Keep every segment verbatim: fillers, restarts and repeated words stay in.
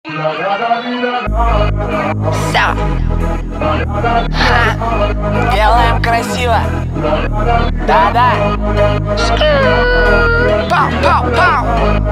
Все. Делаем красиво. Да-да. Пау-пау-пау.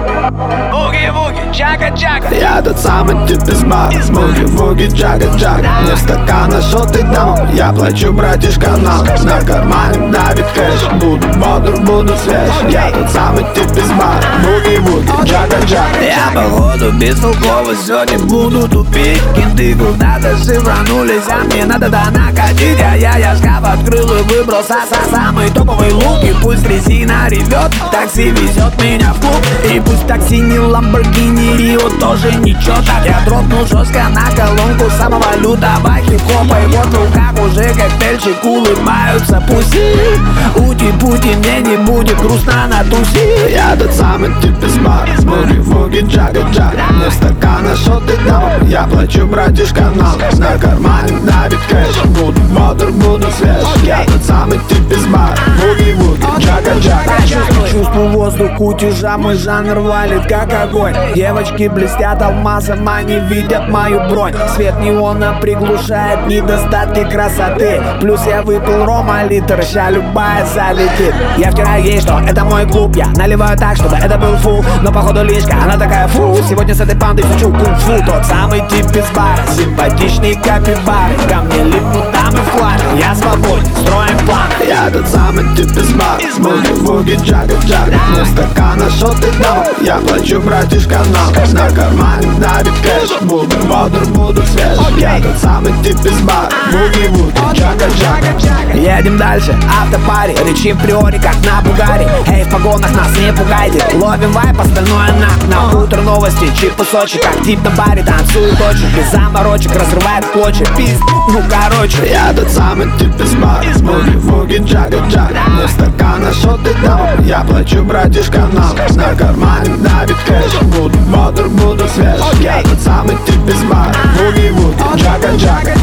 Буги-буги, джага-джага. Я тот самый тип из бара. Буги-буги, джага-джага. Мне стакана шот и дам. Я плачу, братишка, нам. На кармане давит кэш. Буду бодр, буду свеж. Я тот самый тип из бара. Буги-буги, джага-джага. Я походу бестолковый, сегодня буду тупить. Кенты куда-то шифранулись, а мне надо да накатить. А я, я шкаф открыл и выбрал са-са самый топовый лук. И пусть резина ревет, такси везет меня в клуб. И пусть такси не Ламборгини, Рио тоже ничего так. Я дропнул жестко на колонку самого лютого хип-хопа. И вот в руках уже коктейльчик, улыбаются пуси. Ути-пути, мне не будет грустно на туси. Я тот самый тип из бара. Буги-буги, джага-джага. Мне стакана шот и дам. Я плачу, братишка, нам. На кармане давит кэш. Буду бодр, буду свеж. Я тот самый тип из бара. Буги-буги, джага-джага. Чувствую воздух, утюжа, мой жанр валит как огонь. Девочки блестят алмазом, они видят мою бронь. Свет неона приглушает недостатки красоты. Плюс я выпил рома литр, ща любая залетит. Я вчера ей, что это мой клуб. Я наливаю так, чтобы это был фу. Но походу лишка, она такая фу. Сегодня с этой бандой шучу кунг-фу. Тот самый тип из бара, симпатичный капибары. Ко мне липнут дамы в хламе. Я свободен, строим план. Я тот самый тип из бара. Буги-буги, джага-джага. Мне стакана шот и дам. Я плачу, братишка, нам. На кармане давит кэш. Буду бодр, буду свеж. Я тот самый тип из бара. Буги-буги, джага-джага. Едем дальше, автопари. Речи в приоре, как на Бугаре. Эй, в погонах нас не пугайте. Ловим вайп, остальное на на утро новости, чип и Сочи. Как тип на баре, танцует очень. Без заморочек, разрывает в клочья. Пиз, ну короче. Я тот самый тип из бара. Буги-буги, джага-джага. Мне стакана шот и дам. Я плачу, братишка, нам. На кармане давит кэш. Буду бодр, буду свеж. Я тот самый тип из бара. Буги-буги, джага-джага.